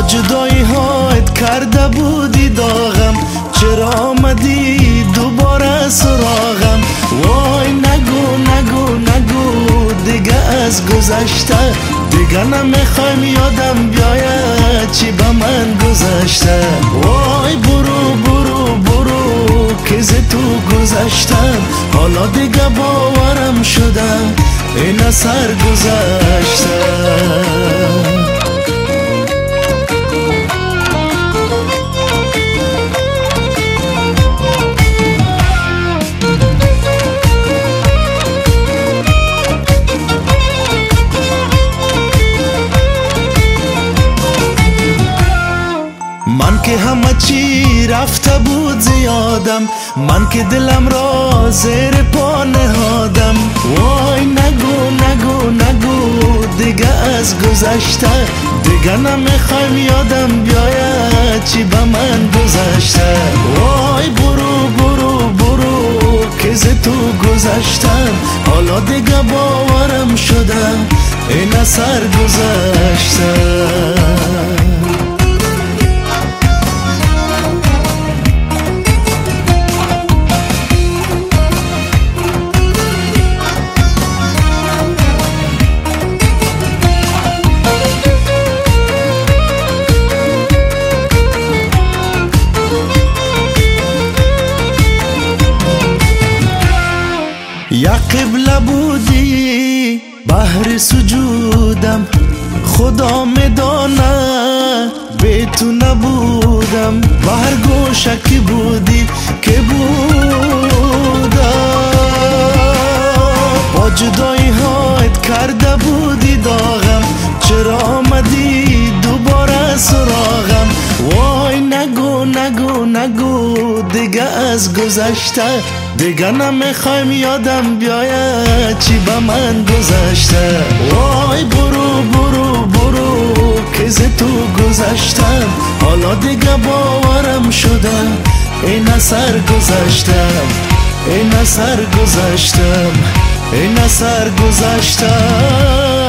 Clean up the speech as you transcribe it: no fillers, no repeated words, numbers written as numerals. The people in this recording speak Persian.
جدایی هایت کرده بودی داغم، چرا آمدی دوباره سراغم؟ وای نگو نگو نگو دیگه از گذشته، دیگه نمیخوایم یادم بیاید چی به من گذشته. وای برو برو برو که ز تو گذشتم، حالا دیگه باورم شده این سر گذشته. من که همه چی رفته بود زیادم، من که دلم را زیر پا نهادم. وای نگو نگو نگو دیگه از گذشته، دیگه نمیخوایم یادم بیاید چی به من گذشته. وای برو برو برو که ز تو گذشتم، حالا دیگه باورم شده این سر گذشته. یا قبله بودی بحر سجودم، خدا میدانه بی تو نبودم. بهر گوشکی بودی که بودم، با جدایی هایت کرده بودی داغم، چرا آمدی دوباره سراغم؟ وای نگو نگو نگو دیگه از گذشته، دیگه نمیخوایم یادم بیاید چی به من گذشته. وای برو برو برو که ز تو گذشتم، حالا دیگه باورم شده این سر گذشتم، این سر گذشتم، این سر گذشتم.